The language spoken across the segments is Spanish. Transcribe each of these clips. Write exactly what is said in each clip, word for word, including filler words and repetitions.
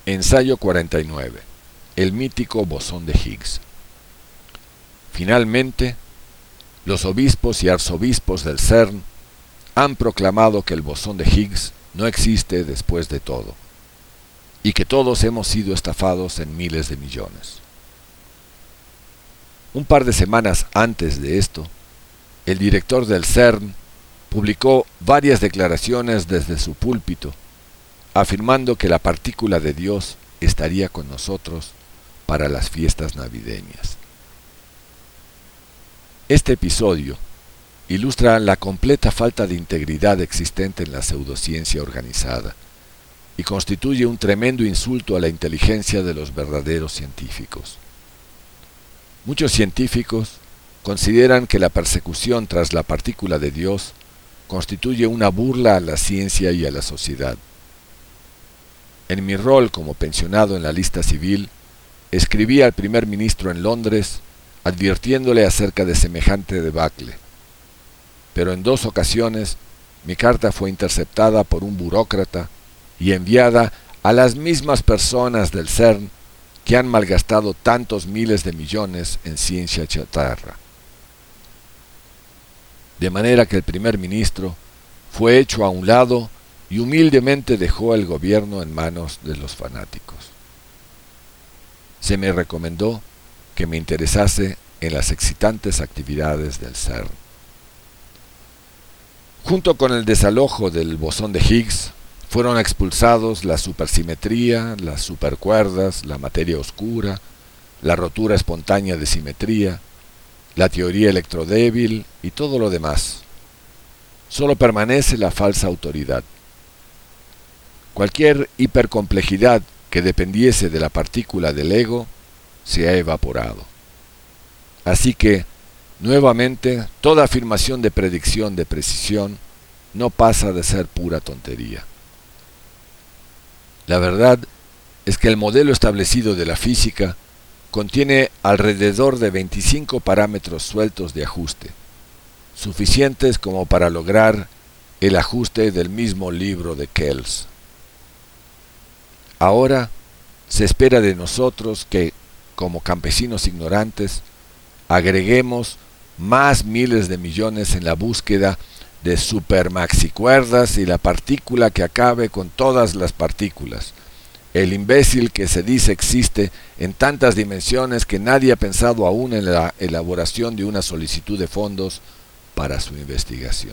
Ensayo cuarenta y nueve. El mítico bosón de Higgs. Finalmente, los obispos y arzobispos del CERN han proclamado que el bosón de Higgs no existe después de todo, y que todos hemos sido estafados en miles de millones. Un par de semanas antes de esto, el director del CERN publicó varias declaraciones desde su púlpito, afirmando que la partícula de Dios estaría con nosotros para las fiestas navideñas. Este episodio ilustra la completa falta de integridad existente en la pseudociencia organizada y constituye un tremendo insulto a la inteligencia de los verdaderos científicos. Muchos científicos consideran que la persecución tras la partícula de Dios constituye una burla a la ciencia y a la sociedad. En mi rol como pensionado en la lista civil, escribí al primer ministro en Londres advirtiéndole acerca de semejante debacle. Pero en dos ocasiones mi carta fue interceptada por un burócrata y enviada a las mismas personas del CERN que han malgastado tantos miles de millones en ciencia chatarra. De manera que el primer ministro fue hecho a un lado y humildemente dejó el gobierno en manos de los fanáticos. Se me recomendó que me interesase en las excitantes actividades del CERN. Junto con el desalojo del bosón de Higgs, fueron expulsados la supersimetría, las supercuerdas, la materia oscura, la rotura espontánea de simetría, la teoría electrodébil y todo lo demás. Solo permanece la falsa autoridad. Cualquier hipercomplejidad que dependiese de la partícula del ego se ha evaporado. Así que, nuevamente, toda afirmación de predicción de precisión no pasa de ser pura tontería. La verdad es que el modelo establecido de la física contiene alrededor de veinticinco parámetros sueltos de ajuste, suficientes como para lograr el ajuste del mismo libro de Kells. Ahora se espera de nosotros que, como campesinos ignorantes, agreguemos más miles de millones en la búsqueda de supermaxicuerdas y la partícula que acabe con todas las partículas, el imbécil que se dice existe en tantas dimensiones que nadie ha pensado aún en la elaboración de una solicitud de fondos para su investigación.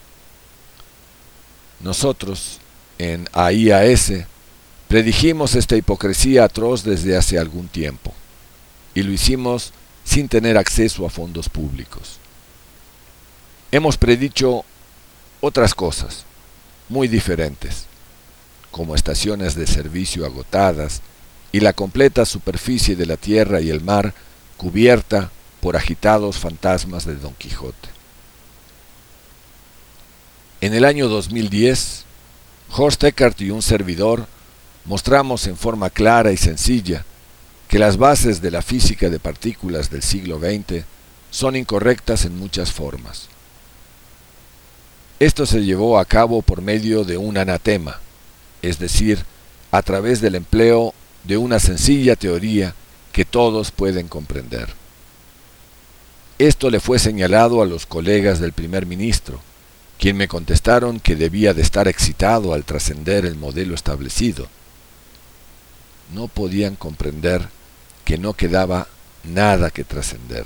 Nosotros, en A I A S, predijimos esta hipocresía atroz desde hace algún tiempo, y lo hicimos sin tener acceso a fondos públicos. Hemos predicho otras cosas, muy diferentes, como estaciones de servicio agotadas y la completa superficie de la tierra y el mar cubierta por agitados fantasmas de Don Quijote. En el año dos mil diez, Horst Eckert y un servidor mostramos en forma clara y sencilla que las bases de la física de partículas del siglo veinte son incorrectas en muchas formas. Esto se llevó a cabo por medio de un anatema, es decir, a través del empleo de una sencilla teoría que todos pueden comprender. Esto le fue señalado a los colegas del primer ministro, quien me contestaron que debía de estar excitado al trascender el modelo establecido. No podían comprender que no quedaba nada que trascender.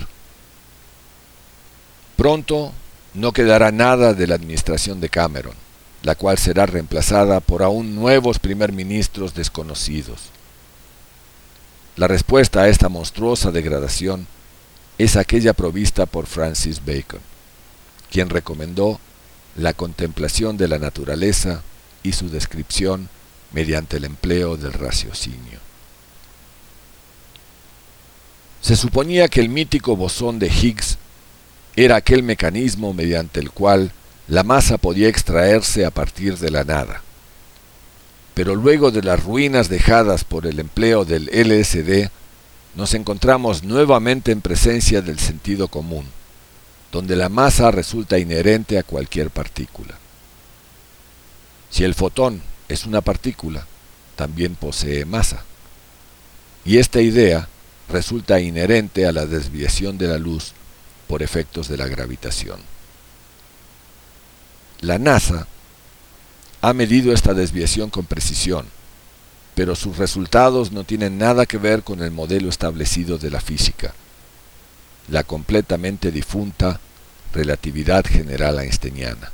Pronto no quedará nada de la administración de Cameron, la cual será reemplazada por aún nuevos primer ministros desconocidos. La respuesta a esta monstruosa degradación es aquella provista por Francis Bacon, quien recomendó la contemplación de la naturaleza y su descripción mediante el empleo del raciocinio. Se suponía que el mítico bosón de Higgs era aquel mecanismo mediante el cual la masa podía extraerse a partir de la nada. Pero luego de las ruinas dejadas por el empleo del L S D, nos encontramos nuevamente en presencia del sentido común, donde la masa resulta inherente a cualquier partícula. Si el fotón es una partícula, también posee masa. Y esta idea resulta inherente a la desviación de la luz por efectos de la gravitación. La NASA ha medido esta desviación con precisión, pero sus resultados no tienen nada que ver con el modelo establecido de la física, la completamente difunta relatividad general einsteiniana.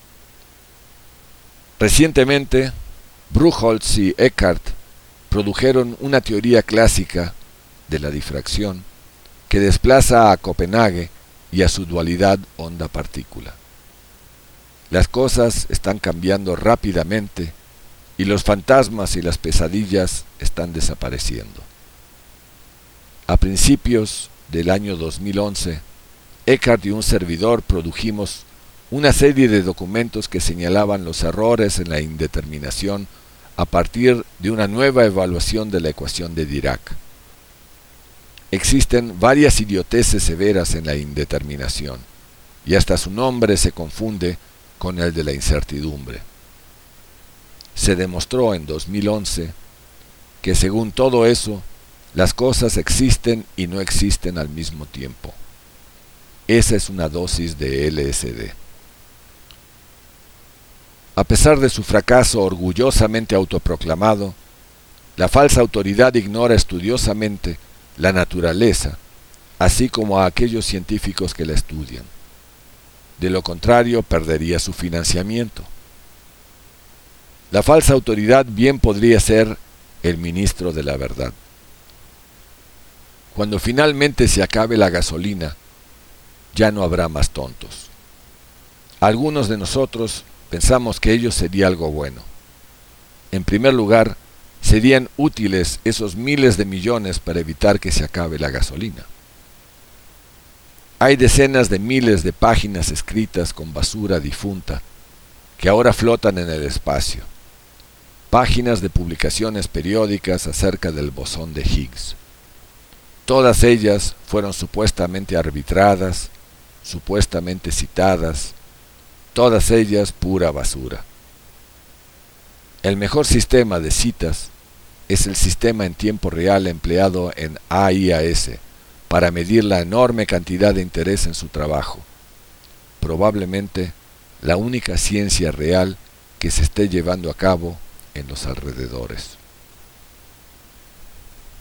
Recientemente, Buchholz y Eckart produjeron una teoría clásica de la difracción que desplaza a Copenhague y a su dualidad onda-partícula. Las cosas están cambiando rápidamente y los fantasmas y las pesadillas están desapareciendo. A principios del año dos mil once, Eckart y un servidor produjimos una serie de documentos que señalaban los errores en la indeterminación a partir de una nueva evaluación de la ecuación de Dirac. Existen varias idioteces severas en la indeterminación, y hasta su nombre se confunde con el de la incertidumbre. Se demostró en dos mil once que según todo eso, las cosas existen y no existen al mismo tiempo. Esa es una dosis de L S D. A pesar de su fracaso orgullosamente autoproclamado, la falsa autoridad ignora estudiosamente la naturaleza, así como a aquellos científicos que la estudian. De lo contrario, perdería su financiamiento. La falsa autoridad bien podría ser el ministro de la verdad. Cuando finalmente se acabe la gasolina, ya no habrá más tontos. Algunos de nosotros pensamos que ello sería algo bueno. En primer lugar, serían útiles esos miles de millones para evitar que se acabe la gasolina. Hay decenas de miles de páginas escritas con basura difunta que ahora flotan en el espacio. Páginas de publicaciones periódicas acerca del bosón de Higgs. Todas ellas fueron supuestamente arbitradas, supuestamente citadas, todas ellas pura basura. El mejor sistema de citas es el sistema en tiempo real empleado en A I A S para medir la enorme cantidad de interés en su trabajo, probablemente la única ciencia real que se esté llevando a cabo en los alrededores.